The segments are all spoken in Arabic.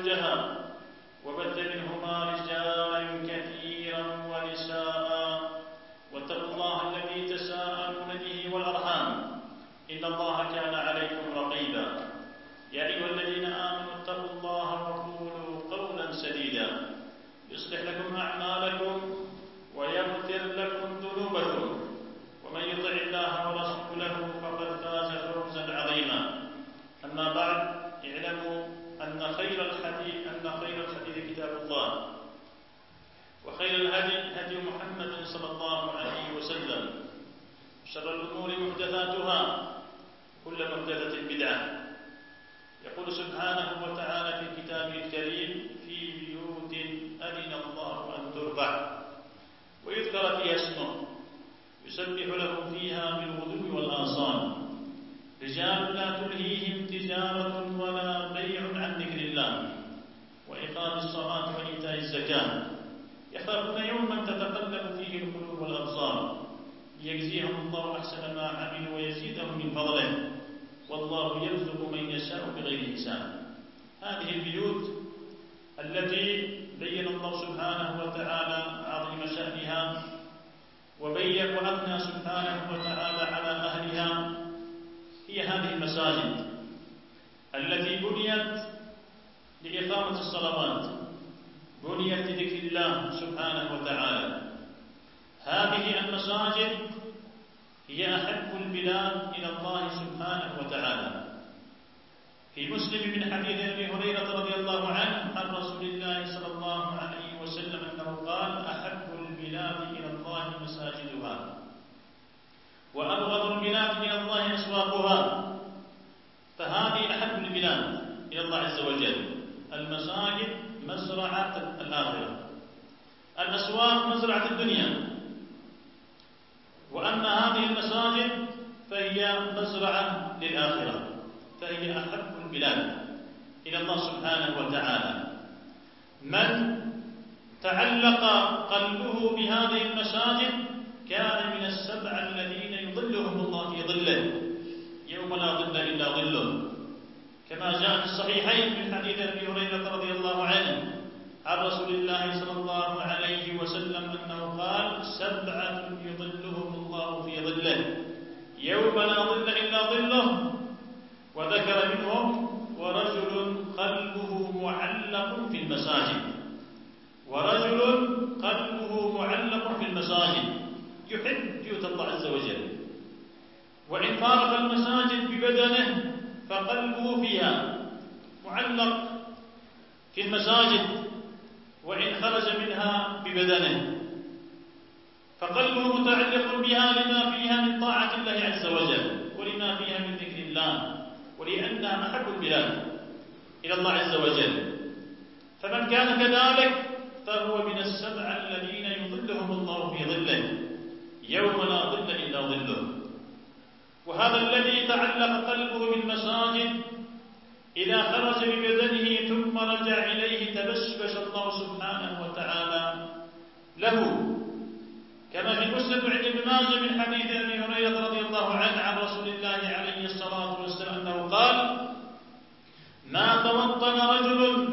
زوجها وبث منهما رجالا كثيرا ونساء واتقوا الله الذي تساءلون به والأرحام إن الله كان عليكم رقيبا يا أيها الذين آمنوا اتقوا الله وقولوا قولا سديدا يصلح لكم أعمالكم ويغفر لكم ذنوبكم ومن يطع الله ورسوله فقد فاز فوزا عظيما. أما بعد، اعلموا أن خير الحديث كتاب الله، وخير الهدي هدي محمد صلى الله عليه وسلم، شر الأمور محدثاتها، كل محدثة بدعة. يقول سبحانه وتعالى في كتابه الكريم: في بيوت أذن الله أن ترفع ويذكر فيها اسمه يسبح له فيها بالغدو والآصال رجال لا تلهيهم تجارة ولا بيع عن ذكر الله وإقام الصلاة وإيتاء الزكاة يخافون يوما تتقلب فيه القلوب والأبصار ليجزيهم الله أحسن ما عملوا ويزيدهم من فضله والله يرزق من يشاء بغير حساب. هذه البيوت التي بين الله سبحانه وتعالى عظيم شأنها وأثنى سبحانه وتعالى على أهلها هي هذه المساجد التي بنيت لإقامة الصلوات، بنيت لذكر الله سبحانه وتعالى. هذه المساجد هي أحب البلاد إلى الله سبحانه وتعالى. في مسلم من حديث أبي هريرة رضي الله عنه عن رسول الله صلى الله عليه وسلم أنه قال: أحب البلاد إلى الله مساجدها وأبغض البلاد إلى الله أسواقها. فهذه أحب البلاد إلى الله عز وجل. المساجد مزرعة الآخرة، الأسواق مزرعة الدنيا. وأما هذه المساجد فهي مزرعة للآخرة، فهي أحب البلاد إلى الله سبحانه وتعالى. من تعلق قلبه بهذه المساجد كان من السبع الذين يظلهم الله في ظله يوم لا ظل إلا ظله، كما جاء في الصحيحين من حديث أبي هريرة رضي الله عنه عن رسول الله صلى الله عليه وسلم أنه قال: 7 يظلهم الله في ظله يوم لا ظل إلا ظله، وذكر منهم: ورجل قلبه معلق في المساجد، ورجل قلبه معلق في المساجد يحب بيوت الله عز وجل، وإن فارق المساجد ببدنه فقلبه فيها معلق في المساجد، وإن خرج منها ببدنه فقلبه متعلق بها لما فيها من طاعة الله عز وجل ولما فيها من ذكر الله ولأنها أحب البلاد إلى الله عز وجل. فمن كان كذلك فهو من السبع الذين يظلهم الله في ظله يوم لا ظل إلا ظله. وهذا الذي تعلق قلبه بالمساجد إذا خرج ببدنه ثم رجع إليه تبشبش الله سبحانه وتعالى له، كما في مسند عند ابن ماجه من حديث أبي هريرة رضي الله عنه عن رسول الله عليه الصلاة والسلام أنه قال: ما توطن رجل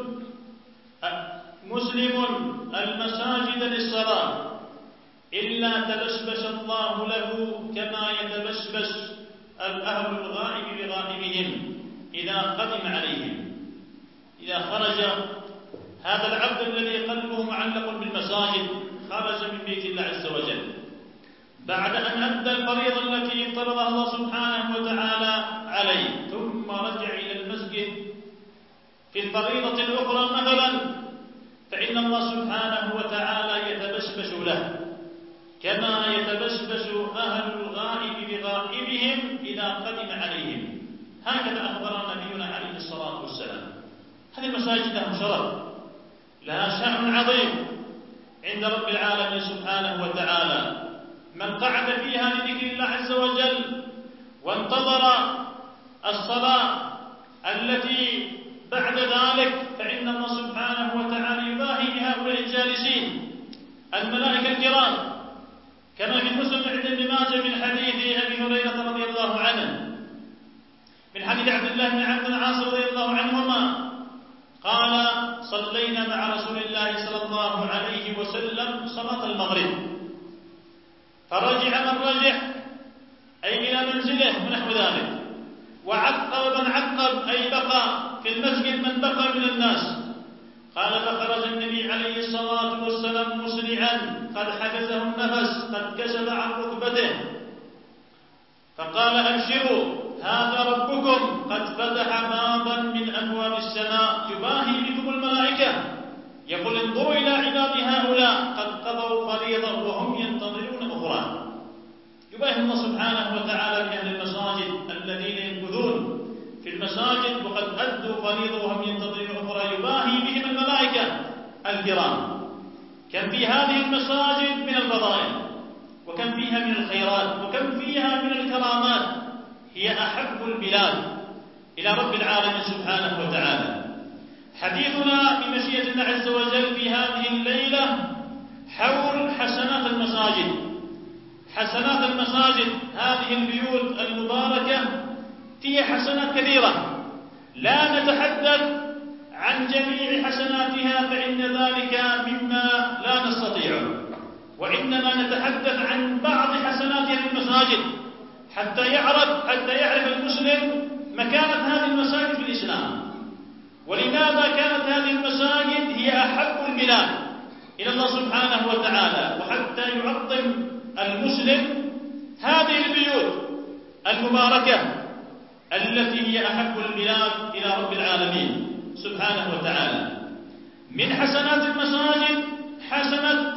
مسلم المساجد للصلاة إلا تبشبش الله له كما يتبشبش الأهل الغائب بغائبهم إذا قدم عليهم. إذا خرج هذا العبد الذي قلبه معلق بالمساجد، خرج من بيت الله عز وجل بعد أن أدى الفريضة التي افترضها الله سبحانه وتعالى عليه، ثم رجع إلى المسجد في الفريضة الأخرى مثلا، فإن الله سبحانه وتعالى يتبشبش له كما يتبشبش أهل الغائب بغائبهم إذا قدم عليهم. هكذا أخبر نبينا عليه الصلاة والسلام. هذه المساجد لها شرف، لها شأن عظيم عند رب العالمين سبحانه وتعالى. من قعد فيها لذكر الله عز وجل وانتظر الصلاة التي بعد ذلك فإن الله سبحانه وتعالى يباهي بهؤلاء الجالسين الملائكة الكرام، كما في مسلم عند ابن ماجه من حديث أبي هريرة رضي الله عنه من حديث عبد الله بن عمرو بن العاص رضي الله عنهما قال: صلينا مع رسول الله صلى الله عليه وسلم صلاة المغرب، فرجع من رجع أي إلى منزله ونحو ذلك، وعقب من عقب أي بقى في المسجد من بقى من الناس. قال: فخرج النبي عليه الصلاة والسلام مسرعا قد حبسه النفس قد كشف عن ركبته، فقال: أبشروا هذا ربكم قد فتح بابا من أبواب السماء يباهي بكم الملائكة، يقول: انظروا إلى عباد هؤلاء قد قضوا فريضة وهم ينتظرون أخرى. يباهي الله سبحانه وتعالى بأهل المساجد الذين ينفذون في المساجد وقد أدوا فريضة وهم ينتظرون أخرى، يباهي بهم الملائكة الكرام. كم في هذه المساجد من الفضائل، وكم فيها من الخيرات، وكم فيها من الكرامات. هي أحب البلاد إلى رب العالمين سبحانه وتعالى. حديثنا بمشيئة الله عز وجل في هذه الليلة حول حسنات المساجد. حسنات المساجد، هذه البيوت المباركة فيها حسنات كثيرة، لا نتحدث عن جميع حسناتها فإن ذلك مما لا نستطيع، وإنما نتحدث عن بعض حسنات هذه المساجد حتى يعرف المسلم مكانة هذه المساجد في الإسلام، ولماذا كانت هذه المساجد هي أحب البلاد إلى الله سبحانه وتعالى، وحتى يعظم المسلم هذه البيوت المباركة التي هي أحب البلاد إلى رب العالمين سبحانه وتعالى. من حسنات المساجد حسنة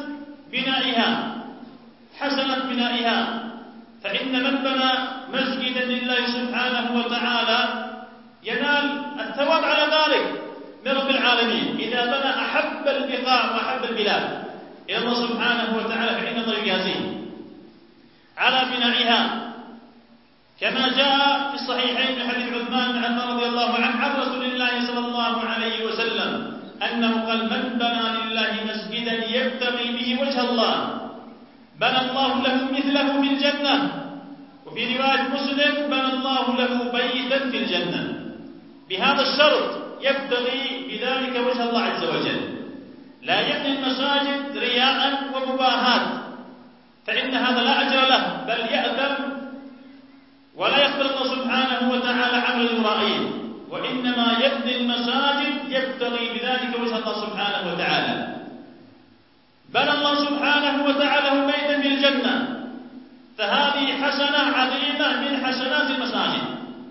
بنائها، فإن من بنى مسجدا لله سبحانه وتعالى ينال الثواب على ذلك من رب العالمين. إذا بنى أحب البقاع وأحب البلاد إلى الله سبحانه وتعالى فإن الله يجازيه على بنائها، كما جاء في الصحيحين من حديث عثمان بن عفان رضي الله عنه عن رسول الله صلى الله عليه وسلم أنه قال: من بنى لله مسجدا يبتغي به وجه الله بنى الله له مثله في الجنة. وفي رواية مسلم: بنى الله له بيتا في الجنة. بهذا الشرط يبتغي بذلك وجه الله عز وجل، لا يبني المساجد رياء ومباهات، فإن هذا لا أجر له، بل يأثم ولا يقبل الله سبحانه وتعالى عمل المرائين، وإنما يبني المساجد يبتغي بذلك وجه الله سبحانه وتعالى. بنى الله سبحانه وتعالى بيتا في الجنة، فهذه حسنة عظيمة من حسنات المساجد.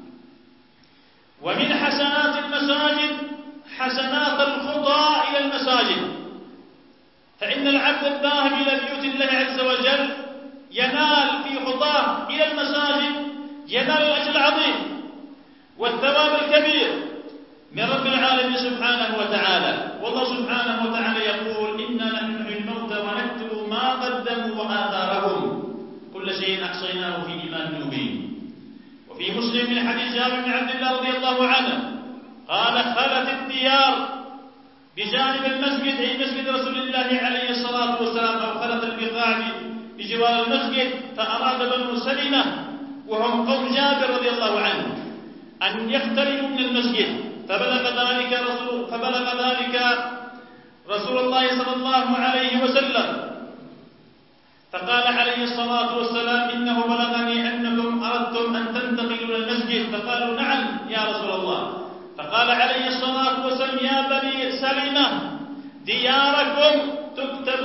ومن حسنات المساجد حسنات الخطى إلى المساجد، فإن العبد الذاهب إلى بيوت الله عز وجل ينال في خطاه إلى المساجد ينال الأجر العظيم والثواب الكبير من رب العالمين سبحانه وتعالى. والله سبحانه وتعالى يقول: إنا نحن نحيي الموتى ونكتب ما قدموا وآثارهم كل شيء أحصيناه في إمام مبين. وفي مسلم من حديث جابر بن عبد الله رضي الله عنه قال: خلت الديار بجانب المسجد أي مسجد رسول الله عليه الصلاة والسلام، أو خلت البقاع بجوار المسجد، فأراد بنو سلمة وهم قوم جابر رضي الله عنه أن يختلفوا من المسجد، فبلغ ذلك رسول الله صلى الله عليه وسلم، فقال عليه الصلاة والسلام: إنه بلغني أنكم أردتم أن تنتقلوا إلى المسجد. فقالوا: نعم يا رسول الله. فقال عليه الصلاة والسلام: يا بني سلمة دياركم تكتب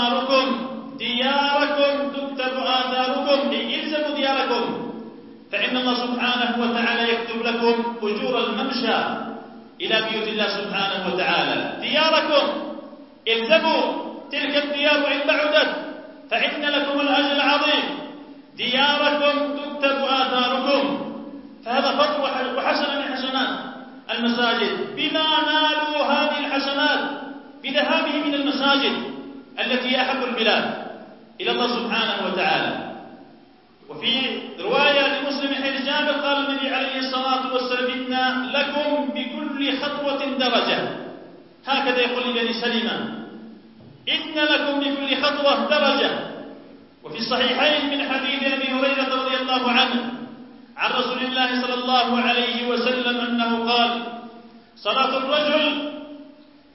آثاركم، أي إلزموا دياركم، فإن الله سبحانه وتعالى يكتب لكم أجور الممشى إلى بيوت الله سبحانه وتعالى. دياركم إلزموا تلك الديار وإن بعدت فإن لكم الأجر العظيم. دياركم تكتب آثاركم، فهذا فضل وحسن من حسنات المساجد، بما نالوا هذه الحسنات بذهابهم إلى المساجد التي أحب البلاد إلى الله سبحانه وتعالى. وفي رواية لمسلم حديث جابر قال النبي عليه الصلاة والسلام: إن لكم بكل خطوة درجة. هكذا يقول لبني سلمة: إن لكم بكل خطوة درجة. وفي الصحيحين من حديث أبي هريرة رضي الله عنه عن رسول الله صلى الله عليه وسلم أنه قال: صلاة الرجل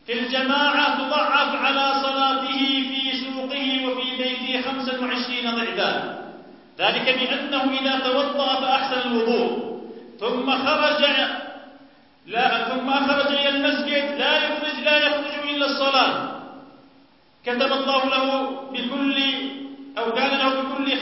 في الجماعة تضعف على صلاته في سوقه وفي بيته 25 ضعفا، ذلك بأنه إذا توضأ فأحسن الوضوء ثم خرج إلى المسجد لا يخرج إلا الصلاة، كتب الله له كان له بكل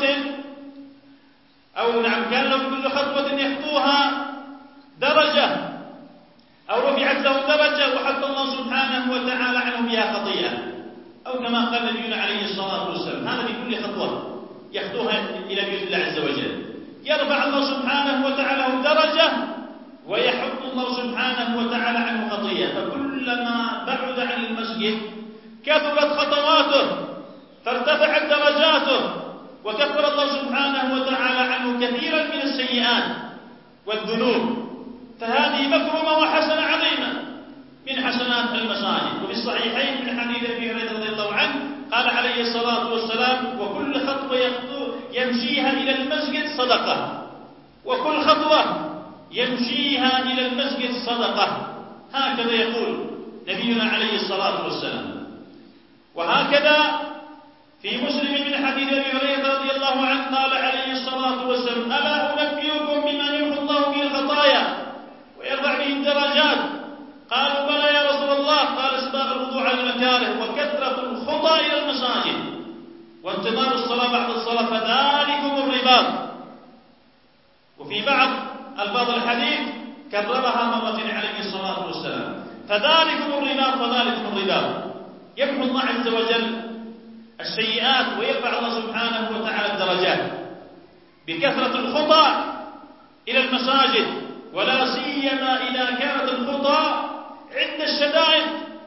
خطوة يخطوها درجة أو رفعت له درجة وحط الله سبحانه وتعالى عنه بها خطيئة، أو كما قال نبينا عليه الصلاة والسلام هذا بكل خطوة يخطوها إلى بيت الله عز وجل يرفع الله سبحانه وتعالى درجة ويحط الله سبحانه وتعالى عنه خطيئة. فكلما بعد عن المسجد كثرت خطواته فارتفعت درجاته وكفر الله سبحانه وتعالى عنه كثيرا من السيئات والذنوب. فهذه مكرمة وحسنة عظيمة من حسنات المساجد. وفي الصحيحين من حديث أبي هريرة رضي الله عنه قال عليه الصلاة والسلام: وكل خطوة يمشيها إلى المسجد صدقة، وكل خطوة يمشيها إلى المسجد صدقة. هكذا يقول نبينا عليه الصلاة والسلام. وهكذا في مسلم من حديث أبي هريرة رضي الله عنه قال عليه الصلاة والسلام: ألا أنبئكم بما يمحو الله به الخطايا ويرفع به الدرجات؟ قالوا: بلى يا رسول الله. قال: إسباغ الوضوء على المكاره وكثرة الخطى إلى المساجد وانتظار الصلاة بعد الصلاة فذلكم الرباط. وفي بعض ألفاظ الحديث كررها مرتين عليه الصلاة والسلام: فذلكم الرباط فذلكم الرباط. يمحو الله عز وجل السيئات ويرفع الله سبحانه وتعالى الدرجات بكثرة الخطى إلى المساجد، ولا سيما إذا كانت الخطى عند الشدائد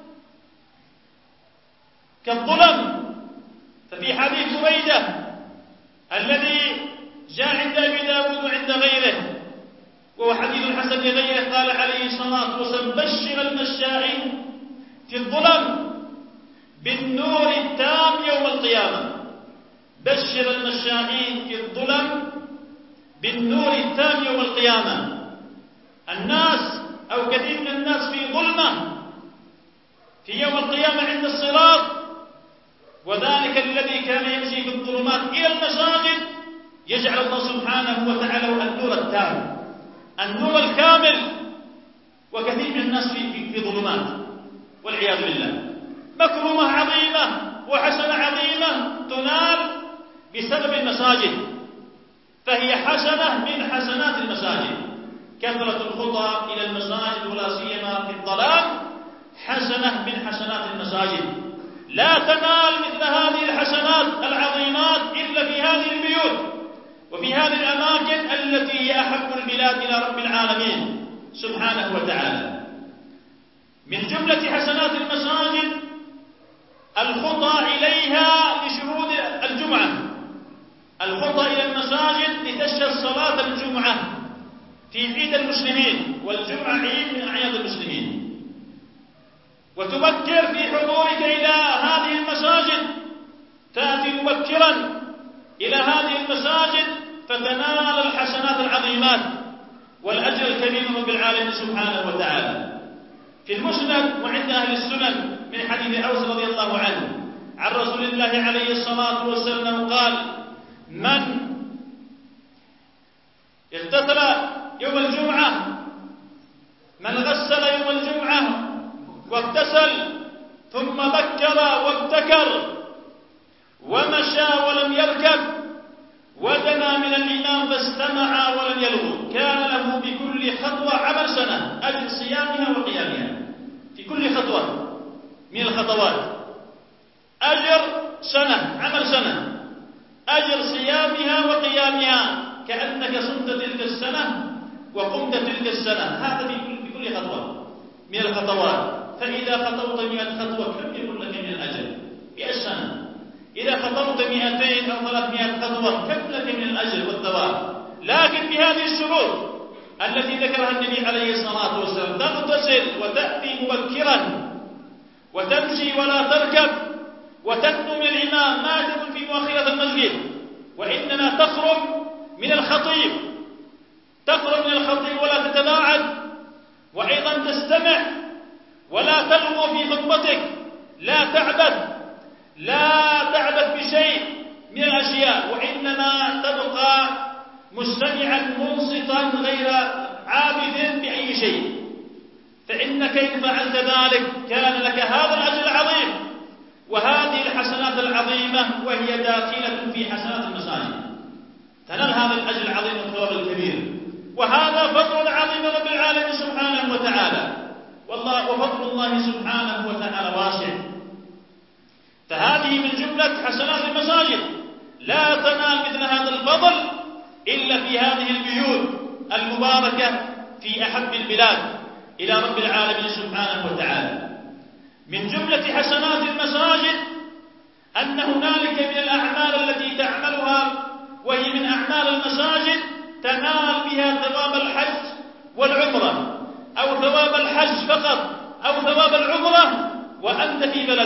كالظلم. ففي حديث بريدة الذي جاء عند أبي داود وعند غيره وهو حديث حسن لغيره قال عليه الصلاة والسلام: بشر المشائين في الظلم بالنور التام يوم القيامة. بشر المشائين في الظلم بالنور التام يوم القيامة. الناس أو كثير من الناس في ظلمة في يوم القيامة عند الصراط، وذلك الذي كان يمشي في الظلمات إلى المساجد يجعل الله سبحانه وتعالى النور التام النور الكامل، وكثير من الناس في ظلمات والعياذ بالله. مكرمة عظيمة وحسنة عظيمة تنال بسبب المساجد، فهي حسنة من حسنات المساجد. كثرة الخطى إلى المساجد ولا سيما في الظلام حسنة من حسنات المساجد. لا تنال مثل هذه الحسنات العظيمات إلا في هذه البيوت وفي هذه الأماكن التي هي أحب البلاد إلى رب العالمين سبحانه وتعالى. من جملة حسنات المساجد الخطى إليها لشهود الجمعة، الخطى إلى المساجد لتشهد صلاة الجمعة في عيد المسلمين، والجمعة عيد من أعياد المسلمين، وتبكر في حضورك إلى هذه المساجد، تأتي مبكرا إلى هذه المساجد فتنال الحسنات العظيمات والأجر الكبير من رب العالمين سبحانه وتعالى. في المسند وعند أهل السنن من حديث أوس رضي الله عنه عن رسول الله عليه الصلاة والسلام قال: من اغتسل يوم الجمعة، من غسل يوم الجمعة واغتسل ثم بكر وابتكر ومشى ولم يركب ودنا من الإمام فاستمع ولم يلغو كان له بكل خطوة عمل سنة أجر صيامها وقيامها. في كل خطوة من الخطوات أجر سنة، عمل سنة، أجر صيامها وقيامها، كأنك صمت تلك السنة وقمت تلك السنة. هذا في كل خطوة من الخطوات. فإذا خطوت 100 خطوة كم يكون لك من الأجر؟ 100 سنة. إذا خطوت 200 أو 300 خطوة كم لك من الأجر والثواب؟ لكن بهذه الشروط التي ذكرها النبي عليه الصلاة والسلام: تغتسل وتأتي مبكرا وتمشي ولا تركب وتدنو من الإمام، ما تكن في مؤخرة المسجد، وإنما تخرج من الخطيب، تخرج من الخطيب ولا تتباعد، وأيضا تستمع ولا تلغو في خطبتك، لا تعبث بشيء من الأشياء، وإنما تبقى مستمعا منصتا غير عابث بأي شيء، فإنك إن فعلت ذلك كان لك هذا الأجر العظيم وهذه الحسنات العظيمة، وهي داخلة في حسنات المساجد، تنال هذا الأجر العظيم والثواب الكبير، وهذا فضل عظيم رب العالمين سبحانه وتعالى، وفضل الله سبحانه وتعالى واسع. فهذه من جملة حسنات المساجد، لا تنال مثل هذا الفضل إلا في هذه البيوت المباركة في أحب البلاد إلى رب العالمين سبحانه وتعالى. من جملة حسنات المساجد أن هنالك من الأعمال التي تعملها وهي من أعمال المساجد تنال بها ثواب الحج والعمرة، أو ثواب الحج فقط أو ثواب العمرة وأنت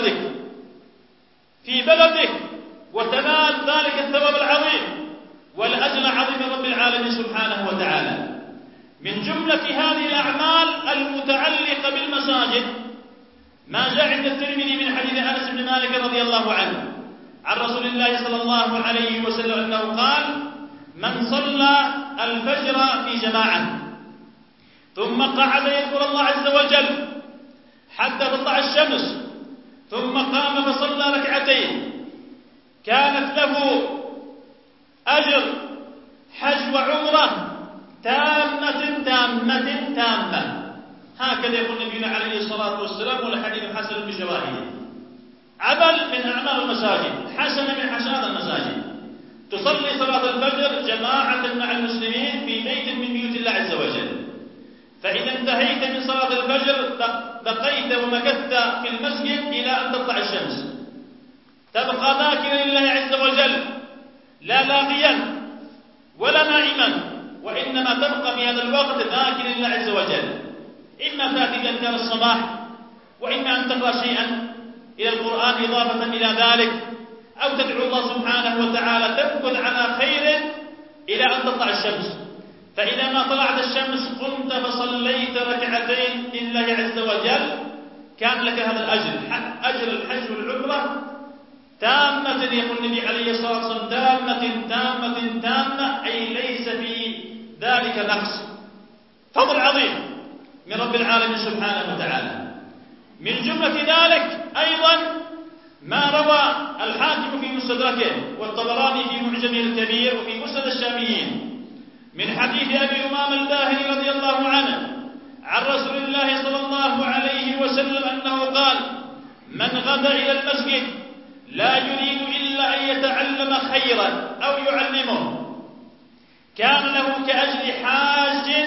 في بلدك وتنال ذلك الثواب العظيم والأجر العظيم رب العالمين سبحانه وتعالى. من جملة هذه الأعمال المتعلقة بالمساجد ما جاء عند الترمذي من حديث أنس بن مالك رضي الله عنه عن رسول الله صلى الله عليه وسلم أنه قال: من صلى الفجر في جماعة ثم قعد يذكر الله عز وجل حتى تطلع الشمس ثم قام فصلى ركعتين كانت له أجر حج وعمرة تامة تامة تامة. هكذا يقول نبينا عليه الصلاة والسلام، والحديث حسن بشواهده. عمل من أعمال المساجد، حسنة من حسنات المساجد، تصلي صلاة الفجر جماعة مع المسلمين في بيت من بيوت الله عز وجل، فإذا انتهيت من صلاة الفجر بقيت ومكثت في المسجد إلى أن تطلع الشمس، تبقى ذاكرا لله عز وجل لا لاغيا ولا نائما، وإنما تبقى في هذا الوقت ذاكرا لله عز وجل، إما تأتي بأذكار الصباح، وإما أن تقرأ شيئا إلى القرآن إضافة إلى ذلك، أو تدعو الله سبحانه وتعالى تمكن على خير إلى أن تطلع الشمس. فإذا ما طلعت الشمس قمت فصليت ركعتين لله عز وجل كان لك هذا الأجر، أجر الحج والعمرة تامة، يقول النبي عليه الصلاة والسلام تامة تامة تامة، أي ليس في ذلك نقص. فضل عظيم من رب العالمين سبحانه وتعالى. من جملة ذلك أيضا ما روى الحاكم في مستدركه والطبراني في معجمه الكبير وفي مسند الشاميين من حديث أبي أمامة الباهلي رضي الله عنه عن رسول الله صلى الله عليه وسلم أنه قال: من غدا إلى المسجد لا يريد إلا أن يتعلم خيرا أو يعلمه كان له كأجر حاج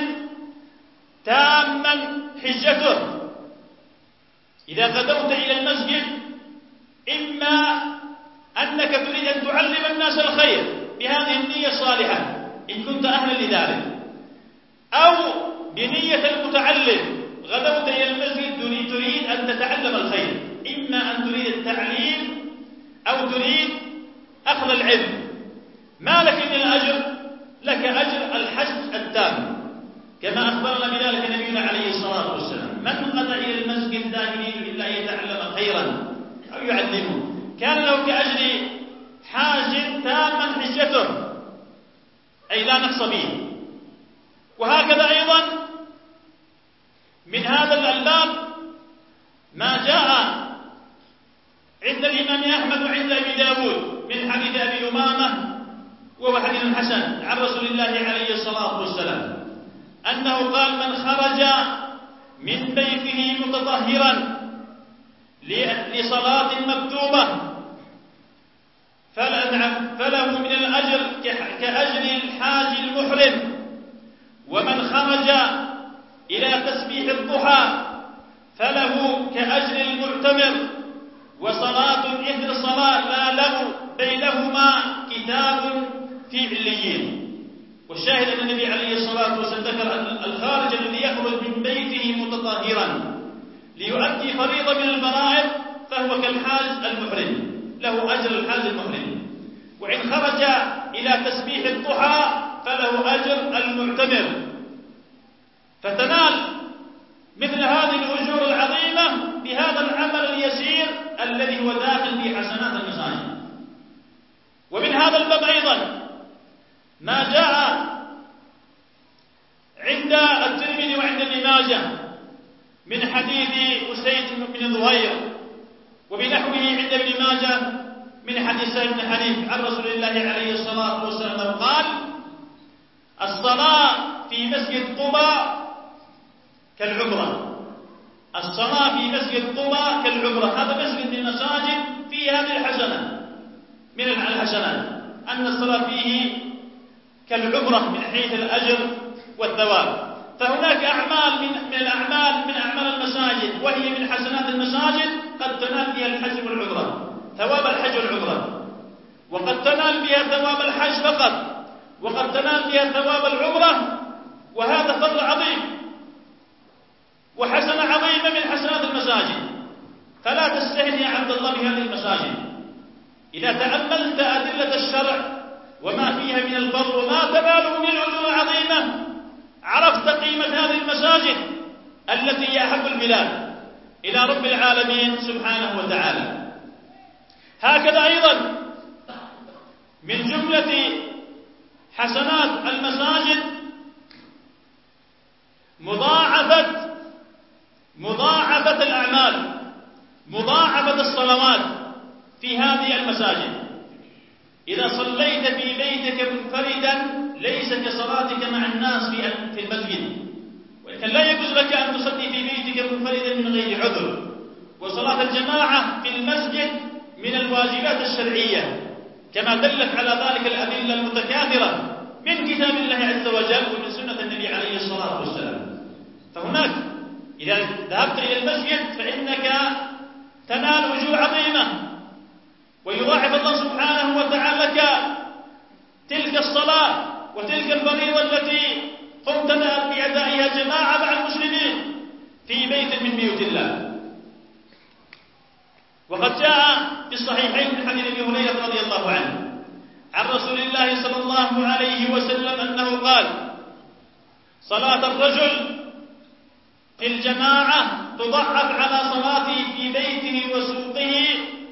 تاما حجته. إذا غدوت إلى المسجد إما أنك تريد أن تعلم الناس الخير بهذه النية الصالحة إن كنت أهلا لذلك، أو بنية المتعلم غدوت إلى المسجد تريد أن تتعلم الخير، إما أن تريد التعليم أو تريد أخذ العلم. ما لك من الأجر؟ لك أجر الحج التام، كما أخبرنا بذلك نبينا عليه الصلاة والسلام: من غدا إلى المسجد لا يريد إلا أن يتعلم خيرا أو يعلمه كان له كأجر حاج تاما حجته، أي لا نقص به. وهكذا أيضا من هذا الباب ما جاء عند الإمام أحمد وعند أبي داود من حديث أبي أمامة، وهو حديث حسن عن رسول الله عليه الصلاة والسلام أنه قال: من خرج من بيته متطهرا لصلاة مكتوبة فله من الأجر كأجر الحاج المحرم. ومن خرج إلى تسبيح الضحى فله كأجر المعتمر. وصلاة إثر صلاة لا له بينهما كتاب في عليين. والشاهد أن النبي عليه الصلاة والسلام ذكر أن الخارج الذي يخرج من بيته متطهرا ليؤدي فريضة من الفرائض فهو كالحاج المحرم، له أجر الحاج المحرم. وإن خرج إلى تسبيح الضحى فله أجر المعتمر. فتنال مثل هذه الأجور العظيمة بهذا العمل اليسير الذي هو داخل في حسنات المساجد. ومن هذا الباب أيضا ما جاء عند الترمذي وعند ابن ماجه من حديث أسيد بن ظهير وبنحوه عند ابن ماجه من حديث سهل بن حنيف عن رسول الله عليه الصلاة والسلام قال: الصلاة في مسجد قباء كالعمرة. الصلاة في مسجد قباء كالعمرة. هذا مسجد من المساجد فيه هذه الحسنة من الحسنات، أن الصلاة فيه كالعمرة من حيث الأجر والثواب. فهناك أعمال من أعمال المساجد وهي من حسنات المساجد قد تنال بها الحج والعمرة، ثواب الحج والعمرة، وقد تنال بها ثواب الحج فقط، وقد تنال بها ثواب العمرة، وهذا فضل عظيم وحسنة عظيمة من حسنات المساجد. فلا تستهن يا عبد الله بهذه المساجد. إذا تأملت أدلة الشرع وما فيها من الفضل وما تناله من الأجور العظيمة عرفت قيمة هذه المساجد التي هي أحب البلاد إلى رب العالمين سبحانه وتعالى. هكذا أيضا من جملة حسنات المساجد مضاعفة الأعمال، مضاعفة الصلوات في هذه المساجد. إذا صليت في بيتك منفردا ليس كصلاتك مع الناس في المسجد، ولكن لا يجوز لك أن تصلي في بيتك منفردا من غير عذر. وصلاة الجماعة في المسجد من الواجبات الشرعية كما دلت على ذلك الأدلة المتكاثرة من كتاب الله عز وجل ومن سنة النبي عليه الصلاة والسلام. فهناك إذا ذهبت إلى المسجد فإنك تنال أجور عظيمة، ويضاعف الله سبحانه وتعالى لك تلك الصلاة وتلك الفريضة التي قمت بأدائها جماعة مع المسلمين في بيت من بيوت الله. وقد جاء في الصحيحين من حديث ابي هريرة رضي الله عنه عن رسول الله صلى الله عليه وسلم أنه قال: صلاة الرجل في الجماعة تضعف على صلاته في بيته وسوقه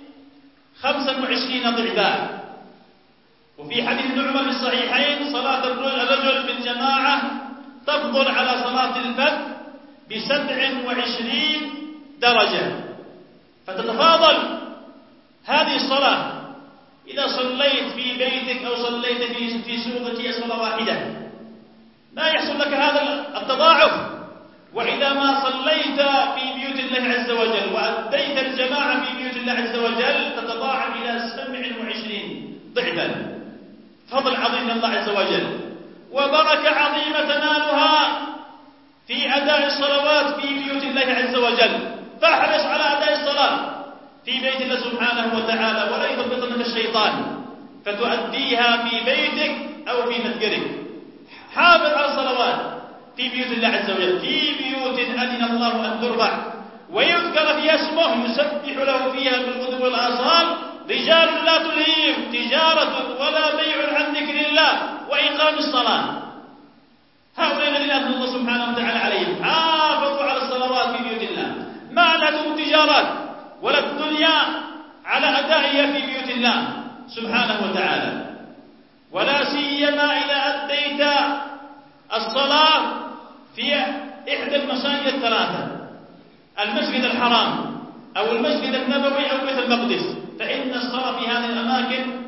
25 ضعفا. وفي حديث ابن عمر في الصحيحين: صلاة الرجل في الجماعة تفضل على صلاة الفرد ب27 درجة. فتتفاضل هذه الصلاة إذا صليت في بيتك أو صليت في سوقك صلاة واحدة لا يحصل لك هذا التضاعف. وإذا ما صليت في بيوت الله عز وجل وأديت الجماعة في بيوت الله عز وجل تتضاعف إلى 27 ضعفا. فضل عظيم من الله عز وجل وبركة عظيمة تنالها في أداء الصلوات في بيوت الله عز وجل. فاحرص على أداء الصلاة في بيت الله سبحانه وتعالى ولا يثبطنك الشيطان فتؤديها في بيتك أو في مسجدك. حافظ على الصلوات في بيوت الله عز وجل، في بيوت أذن الله أن ترفع ويذكر فيها اسمه يسبح له فيها بالغدو والآصال رجال لا تلهيهم تجارة ولا بيع عن ذكر الله وإقام الصلاة. هؤلاء الذين أذن الله سبحانه وتعالى عليهم حافظوا على الصلوات في بيوت الله، ما لهم التجارات ولا الدنيا على أدائها في بيوت الله سبحانه وتعالى. ولا سيما إذا أديت الصلاة في إحدى المساجد الثلاثة، المسجد الحرام أو المسجد النبوي أو بيت المقدس، فإن الصلاة في هذه الأماكن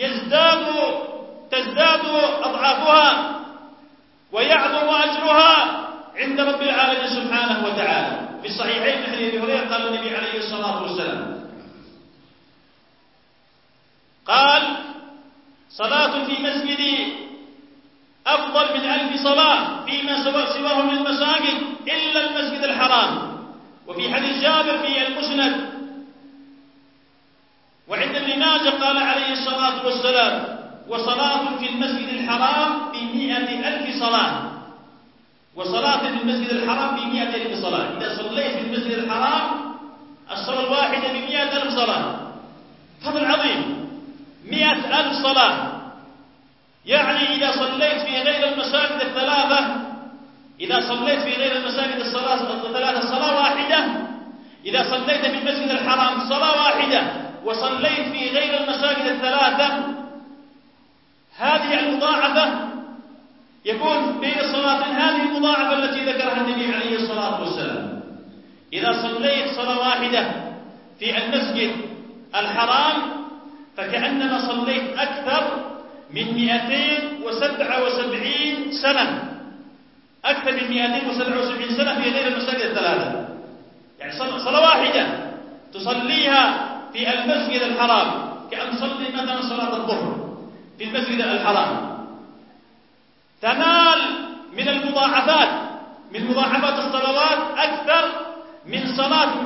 تزداد أضعافها ويعظم أجرها عند رب العالمين سبحانه وتعالى. في الصحيحين من حديث ابي هريرة قال النبي عليه الصلاة والسلام قال: صلاة في مسجدي أفضل من 1000 صلاة فيما سواه من المساجد إلا المسجد الحرام. وفي حديث جابر في المسند وعند ابن ماجه قال عليه الصلاة والسلام: وصلاة في المسجد الحرام ب100,000 صلاة. وصلاة في المسجد الحرام ب100,000 صلاة. إذا صليت في المسجد الحرام الصلاة الواحدة ب100,000 صلاة. فضل عظيم، 100,000 صلاة. يعني إذا صليت في غير المساجد الثلاثة إذا صليت في غير المساجد الثلاثة صلاة واحدة، إذا صليت في المسجد الحرام صلاة واحدة وصليت في غير المساجد الثلاثة، هذه المضاعفة يكون بين الصلاتين هذه المضاعفة التي ذكرها النبي عليه الصلاة والسلام. إذا صليت صلاة واحدة في المسجد الحرام فكأنما صليت أكثر من 277 سنة، أكثر من 277 سنة في غير المساجد الثلاثة. يعني صلاة واحدة تصليها في المسجد الحرام كأن تصلي مثلا صلاة الظهر في المسجد الحرام، تنال من المضاعفات، من مضاعفات الصلوات أكثر من صلاة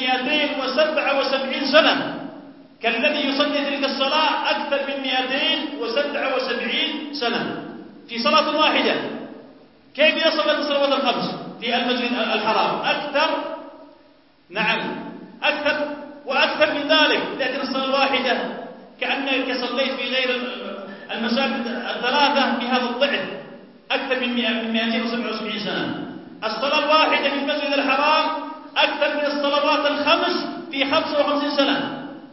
277 سنة، كالذي يصلي تلك الصلاة أكثر من 277 سنة في صلاة واحدة. كيف إذا صلت الصلوات الخمس في المسجد الحرام؟ أكثر، نعم أكثر وأكثر من ذلك، لكن الصلاة الواحدة كأنك صليت في غير المساجد الثلاثة بهذا الضعف أكثر من 277 سنة. الصلاة الواحدة في المسجد الحرام أكثر من الصلوات الخمس في 55 سنة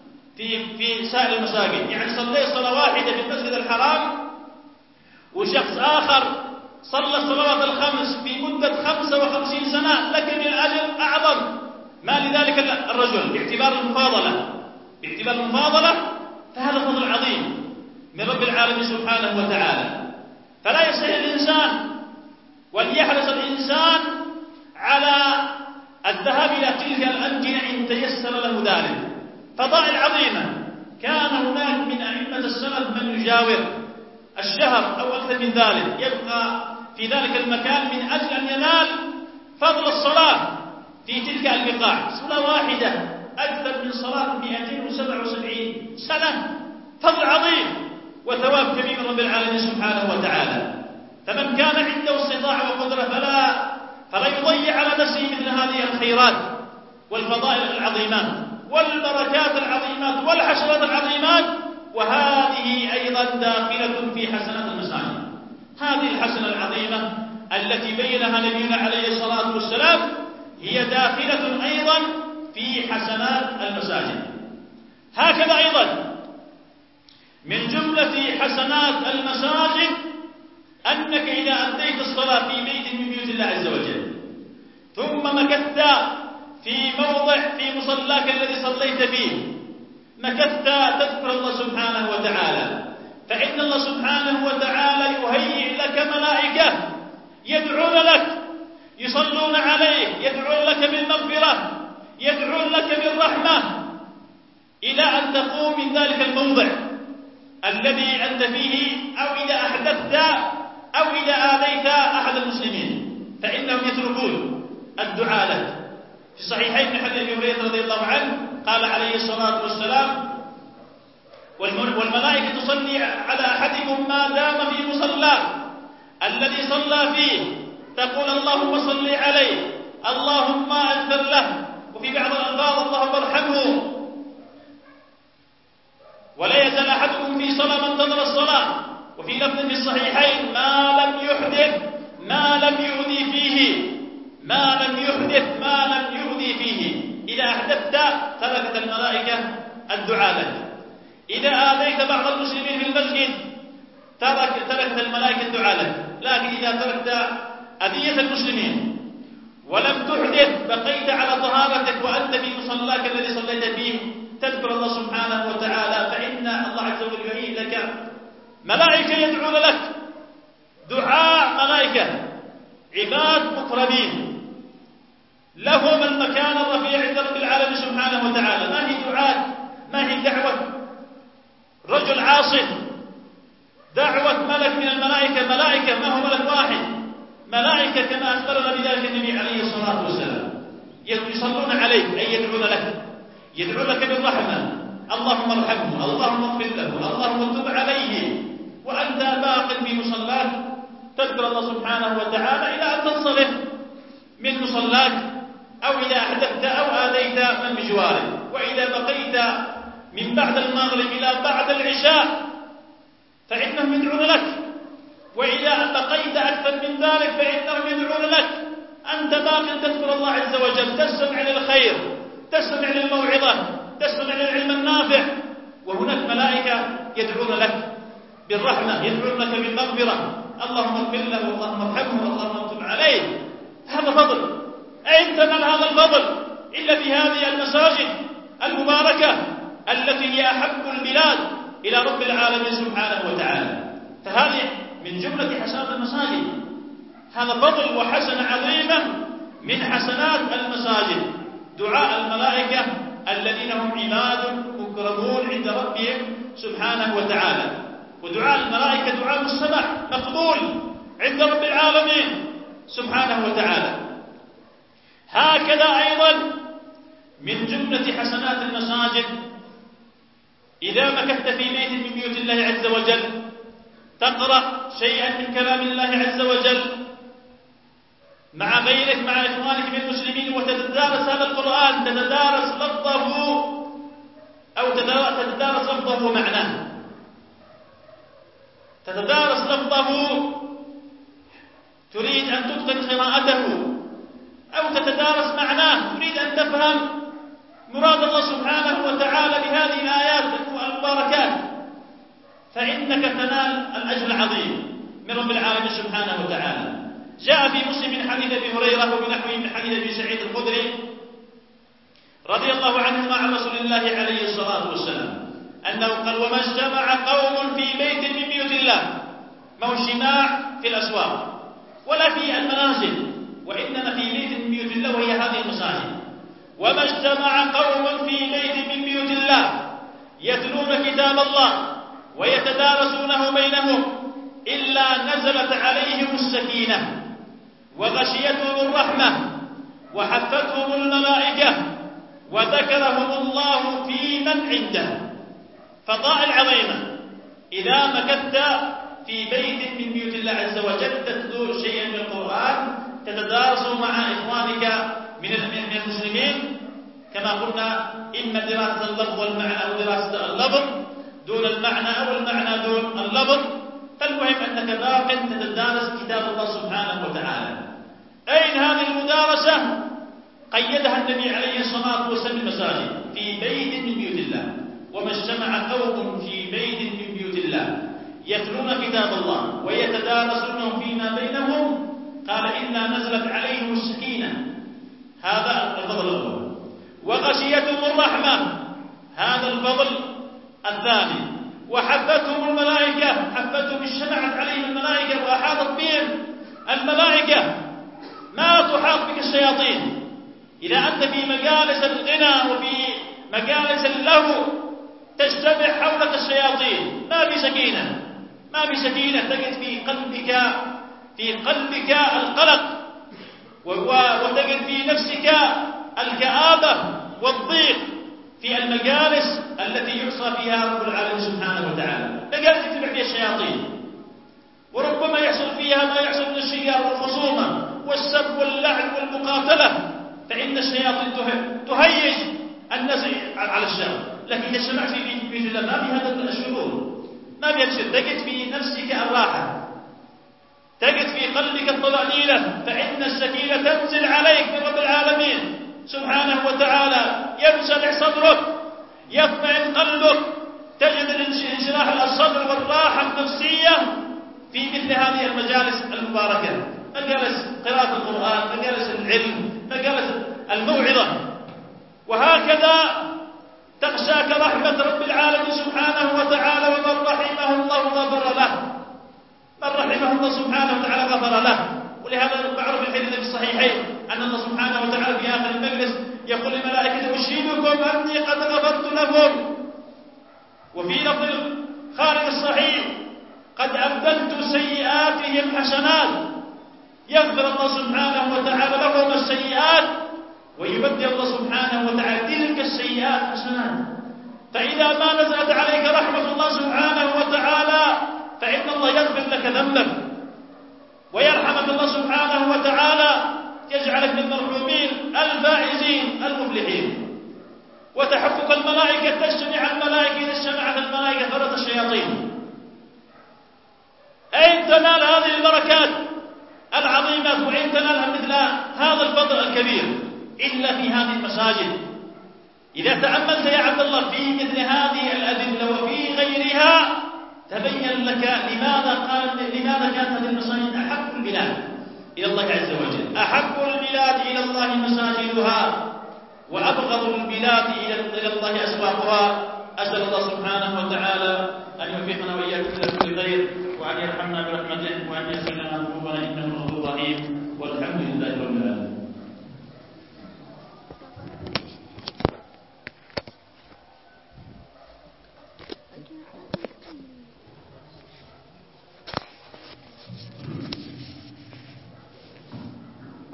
في سائر المساجد. يعني صليت صلاة واحدة في المسجد الحرام وشخص آخر صلى الصلوات الخمس في مدة 55 سنة، لكن الأجر أعظم ما لذلك الرجل باعتبار المفاضلة، فهذا فضل عظيم من رب العالمين سبحانه وتعالى. فلا يستحي الإنسان وليحرص الإنسان على الذهاب إلى تلك الأمكنة إن تيسر له ذلك. فضائل عظيمة، كان هناك من أئمة السلف من يجاور الشهر أو أكثر من ذلك، يبقى في ذلك المكان من أجل أن ينال فضل الصلاة في تلك البقاع. صلاة واحدة أكثر من صلاة 277 سنة، فضل عظيم وثواب كبير من رب العالمين سبحانه وتعالى. فمن كان عنده استطاعة وقدرة فلا يضيع على نفسه مثل هذه الخيرات والفضائل العظيمات والبركات العظيمات والحسنات العظيمات، وهذه أيضا داخلة في حسنات المساجد. هذه الحسنة العظيمة التي بينها نبينا عليه الصلاة والسلام هي داخلة أيضا في حسنات المساجد. هكذا أيضا من جملة حسنات المساجد أنك إذا أديت الصلاة في بيت من بيوت الله عز وجل ثم مكثت في مصلاك الذي صليت فيه، مكثت تذكر الله سبحانه وتعالى، فإن الله سبحانه وتعالى يهيئ لك ملائكة يدعون لك، يصلون عليك، يدعون لك بالمغفرة، يدعون لك بالرحمة، إلى أن تقوم من ذلك الموضع الذي أنت فيه، أو إذا أحدثت أو إذا آذيت أحد المسلمين فإنهم يتركون الدعاء لك. في الصحيحين من حديث أبي هريرة رضي الله عنه قال عليه الصلاة والسلام: والملائكة تصلي على أحدكم ما دام في مصلاه الذي صلى فيه، تقول اللهم صل عليه، اللهم اغفر له، وفي بعض الألفاظ اللهم ارحمه. ولا يزال أحدكم في صلاة ما انتظر الصلاة، وفي لفظ في الصحيحين: ما لم يحدث ما لم يؤذي فيه، ما لم يحدث ما لم يؤذي فيه. إذا أحدثت تركت الملائكة الدعاء لك، إذا آذيت بعض المسلمين في المسجد تركت الملائكة الدعاء لك، لكن إذا تركت أذية المسلمين ولم تحدث بقيت على طهارتك وأنت في مصلاك الذي صليت فيه تذكر الله سبحانه وتعالى، فإن الله عز وجل يهيئ لك ملائكة يدعون لك دعاء ملائكة عباد مكرمين لهم المكان الرفيع عند رب العالمين سبحانه وتعالى. ما هي دعاء، ما هي دعوة رجل عاصي، دعوة ملك من الملائكة، ملائكة ما هو ملك واحد، ملائكة كما أخبرنا بذلك النبي عليه الصلاة والسلام، يصلون عليك أي يدعون لك بالرحمة، اللهم ارحمه، اللهم اغفر له، اللهم تب عليه، وأنت باق في مصلاك تذكر الله سبحانه وتعالى إلى أن تنصرف من مصلاك، أو إذا أحدثت أو آذيت من بجوارك. وإذا بقيت من بعد المغرب إلى بعد العشاء فإنهم يدعون لك وإذا بقيت أكثر من ذلك فإنهم يدعون لك، أنت باق تذكر الله عز وجل، تستمع للخير، تستمع للموعظة، تستمع للعلم النافع، وهناك ملائكة يدعون لك بالرحمة، يدعون لك بالمغفرة، اللهم اغفر له، اللهم ارحمه، اللهم تب عليه. هذا فضل، أين تنال هذا الفضل إلا في هذه المساجد المباركة التي هي أحب البلاد إلى رب العالمين سبحانه وتعالى. فهذه من جملة حسنات المساجد، هذا فضل وحسنة عظيمة من حسنات المساجد، دعاء الملائكة الذين هم عباد مكرمون عند ربهم سبحانه وتعالى. ودعاء الملائكة دعاء مستمع مقبول عند رب العالمين سبحانه وتعالى. هكذا أيضا من جملة حسنات المساجد إذا مكثت في بيت من بيوت الله عز وجل تقرأ شيئا من كلام الله عز وجل مع غيرك، مع إخوانك من المسلمين، وتتدارس هذا القرآن، تتدارس لفظه أو تتدارس لفظه ومعناه، تتدارس لفظه، تريد أن تتقن قراءته، أو تتدارس معناه، تريد أن تفهم مراد الله سبحانه وتعالى بهذه الآيات المباركات، فإنك تنال الأجر العظيم من رب العالمين سبحانه وتعالى. جاء في مسلم من حديث أبي هريرة وبنحوه من حديث أبي سعيد الخدري رضي الله عنهما عن رسول الله عليه الصلاة والسلام أنه قال: وما اجتمع قوم في بيت من بيوت الله، ما هو اجتماع في الأسواق ولا في المنازل، وإنما في بيت من بيوت الله وهي هذه المساجد. وما اجتمع قوم في بيت من بيوت الله يتلون كتاب الله ويتدارسونه بينهم إلا نزلت عليهم السكينة وغشيتهم الرحمة وحفتهم الملائكة وذكرهم الله في من عنده. فضائل عظيمة إذا مكثت في بيت من بيوت الله عز وجل تتلو شيئا من القرآن، تتدارسه مع إخوانك من المسلمين، كما قلنا إما دراسة اللفظ والمعنى أو دراسة اللفظ دون المعنى أو المعنى دون اللفظ، فالمهم أنك باق تتدارس كتاب الله سبحانه وتعالى. أين هذه المدارسة؟ قيدها النبي عليه الصلاة والسلام المساجد في بيت من بيوت الله. وما اجتمع قوم في بيت من بيوت الله يتلون كتاب الله ويتدارسونه فيما بينهم قال إلا نزلت عليهم السكينة، هذا الفضل الأول، وغشيتهم الرحمة، هذا الفضل الثاني، وحفتهم الملائكة، حفتهم اجتمعت عليهم الملائكة وأحاطت بهم الملائكة، ما تحاط بك الشياطين. إذا أنت في مجالس الغنى وفي مجالس اللهو تجتمع حولك الشياطين، ما في سكينة، ما في سكينة، تجد في قلبك القلق، وتجد في نفسك الكآبة والضيق في المجالس التي يعصى فيها رب العالمين سبحانه وتعالى، مجالس يجتمع فيها الشياطين، وربما يحصل فيها ما يحصل من الشجار والخصومة والسب واللعن والمقاتلة، فإن الشياطين تهيج الناس على الشر. لكن إذا اجتمعت في بيت الله ما بهذا الشرور، ما بهذا الشر، تجد في نفسك الراحة، تجد في قلبك الطمأنينة، فإن السكينة تنزل عليك من رب العالمين سبحانه وتعالى، ينشرح صدرك، يطمئن قلبك، تجد انشراح الصدر والراحة النفسية في مثل هذه المجالس المباركة، مجالس قراءة القرآن، مجالس العلم، مجالس الموعظة. وهكذا تغشاك رحمة رب العالمين سبحانه وتعالى، ومن رحمه الله غفر له، من رحمه الله سبحانه وتعالى غفر له. ولهذا معروف في الحديث في الصحيحين أن الله سبحانه وتعالى في آخر المجلس يقول للملائكة: أشهدكم أني قد غفرت لكم. وفي لفظ خارج الصحيح: قد أبدلت سيئاتهم حسنات. يغفر الله سبحانه وتعالى لهم السيئات ويبدل الله سبحانه وتعالى تلك السيئات حسنات. فإذا ما نزلت عليك رحمة الله سبحانه وتعالى فإن الله يغفر لك ذنبك ويرحمك الله سبحانه وتعالى، يجعلك من المرحومين الفائزين المفلحين. وتحفك الملائكة، تجتمع الملائكة، إذا اجتمعت الملائكة فرط الشياطين. أين تنال تنالها مثل هذا الفضل الكبير إلا في هذه المساجد. إذا تأملت يا عبد الله في مثل هذه الأدلة وفي غيرها تبين لك لماذا كانت هذه المساجد أحب البلاد إلى الله عز وجل. أحب البلاد إلى الله مساجدها، وأبغض البلاد إلى الله أسواقها. أسأل الله سبحانه وتعالى أن يوفقنا وإياكم إلى كل خير، وأن يرحمنا برحمته، وأن يغفر لنا ذنوبنا إنه غفور رحيم. والحمد